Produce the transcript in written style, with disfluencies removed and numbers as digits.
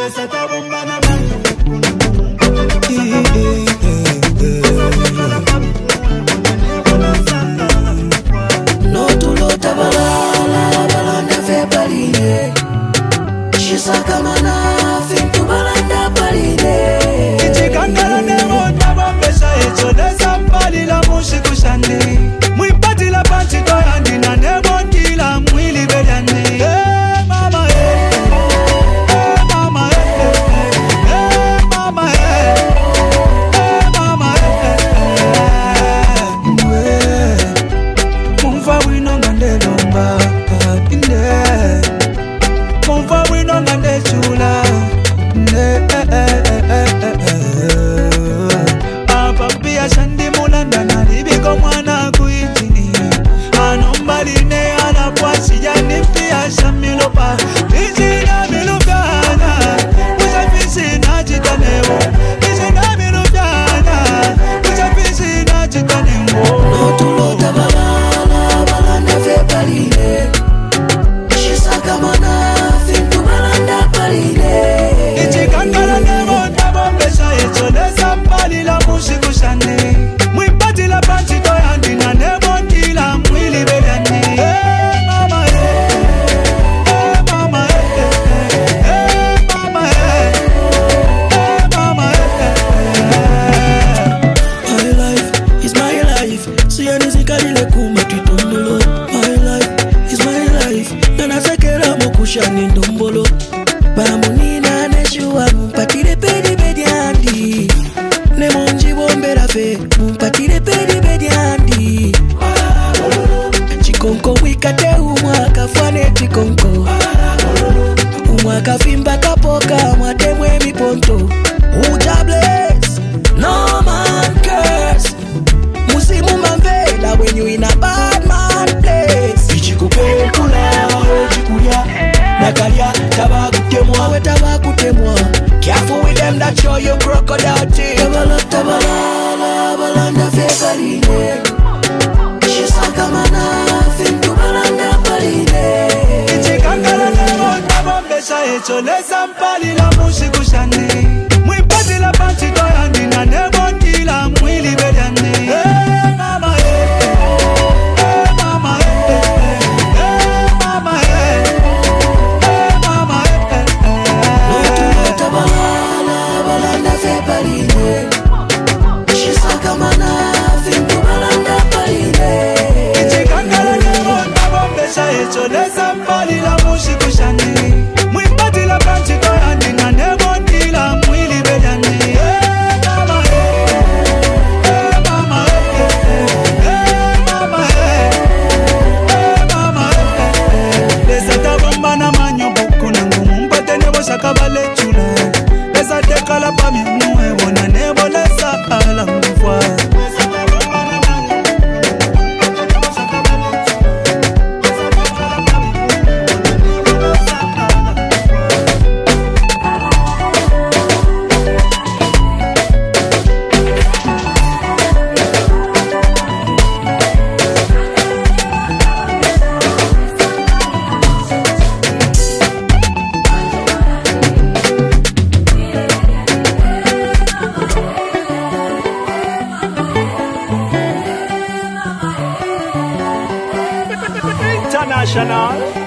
No tu lo tabalala, balanda fe paline. Shisaka mana fin tu balanda paline. Ichikangala nemo tabambesha echo desambali la mushikushani. Mwipati la panchi toyandi na nebo kila mwili bedani. Hey mama hey, hey mama hey, hey mama hey, hey mama hey. Mumfa wino ngande lomba inde. Mumfa wino ngande chula inde. Apapia shandi mulanda na libiko mwana kuitini. Anombaline anapwasi yani pia shamilopa. Ijina milupana Ujafisi na jitanewo. Ijina milupana Ujafisi na jitanewo. No tu lo tabalala, balanda fe paline. Shisaka mana fin tu balanda paline. Ichikangala nemo tabambesha echo desambali la mushikushani. Mwipati la panchi toyandi na nebo kila mwili bedani. Hey mama hey, hey mama hey, hey mama hey, hey mama hey. My life is my life. Siyanizikali kuma titombolo. My life is my life. Nana sekera mokushani ndombolo. Bamunina neshua mumpatire pedi bediandi. Nemonji bombera fe mumpatire pedi bediandi. Chikonko wikate umwaka fwane chikonko. Umwaka fimba kapoka mwatemwe miponto. Uja bless, no man curse. Musimu manvela when you in a bad man place. Ichikupekula, chikuya, nakalia, tabakutemwa, we tabakutemwa. Careful with them that show you crocodile teeth. Tabala, tabala, balanda fe paline. Shisaka mana fin tu balanda paline. Ichikangala nemo tabambesha echo desambali la mushikushani. Mwipati la panchi toyandi na nebo kila mwili bedani. Hey mama hey, hey mama hey, hey mama hey, hey mama No tu lo hey. tabalala, balanda fe paline. Shisaka mana fin tu balanda paline. Ichikangala nemo tabambesha echo desambali la mushikushani. Mwipati la panchi toyandi na nebo kila mwili bedani. Hey mama hey, hey mama hey, hey mama hey, hey mama hey. Lesa tabamba na manyo buku na ngumu mpate nebo shakabale chula. Lesa tekala pa minu wona nebo lesa ala mfwa. International.